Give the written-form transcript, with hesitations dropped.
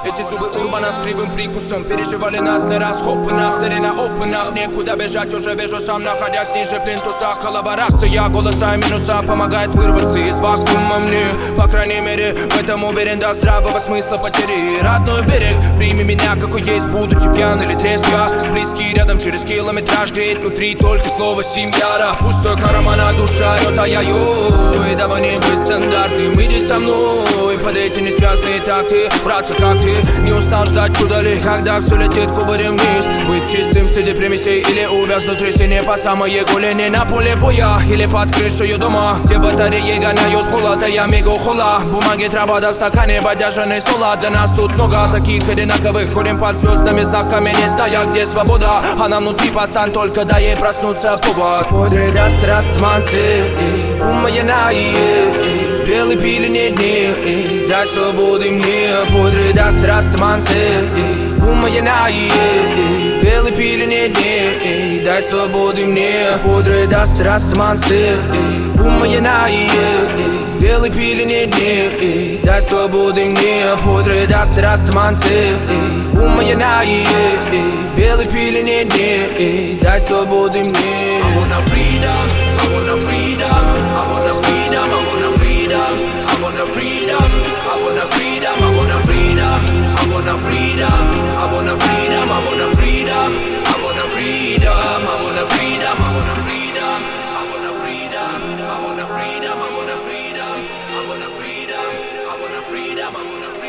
Эти зубы урбана с кривым прикусом переживали нас не раз, хопы на старина, опенах. Некуда бежать, уже вижу сам, находясь ниже плинтуса. Коллаборация, голоса и минуса помогает вырваться из вакуума мне. По крайней мере, в этом уверен, до здравого смысла потери. Родной берег, прими меня, какой есть, будучи пьян или трезв. Я близкий рядом, через километраж греет внутри только слово семья. Пустой кармана, душа орёт, а я ой, давай не быть стандартным, иди со мной под эти несвязные такты. Братка, как ты, не устал ждать чуда ли, когда все летит кубарем вниз? Быть чистым среди примесей или увязнуть в трясине по самые голени на поле боя или под крышей дома, где батареи гоняют холод, а я мигу хула. Бумаги, трава да в стакане, бодяжаный солод. Да нас тут много таких одинаковых, ходим под звездными знаками, не зная, где свобода. А нам внутри, пацан, только дай ей проснуться повод. Подре даст растманцы, белый пилене дни, дай свободы мне. Подре даст растманцы, белый пилене дни, дай свободы мне. Подре даст растманцы, белый пилене дни, дай свободы мне. Подре даст растманцы, белый пилене дни, дай свободы мне. I wanna freedom, I wanna freedom, I wanna freedom, I wanna freedom, I wanna freedom, I wanna freedom, I wanna freedom, I wanna freedom, I wanna freedom, I wanna freedom, I wanna freedom, I wanna freedom, I wanna freedom, I wanna freedom, I wanna freedom, I wanna freedom, I wanna freedom, I wanna freedom, I wanna freedom.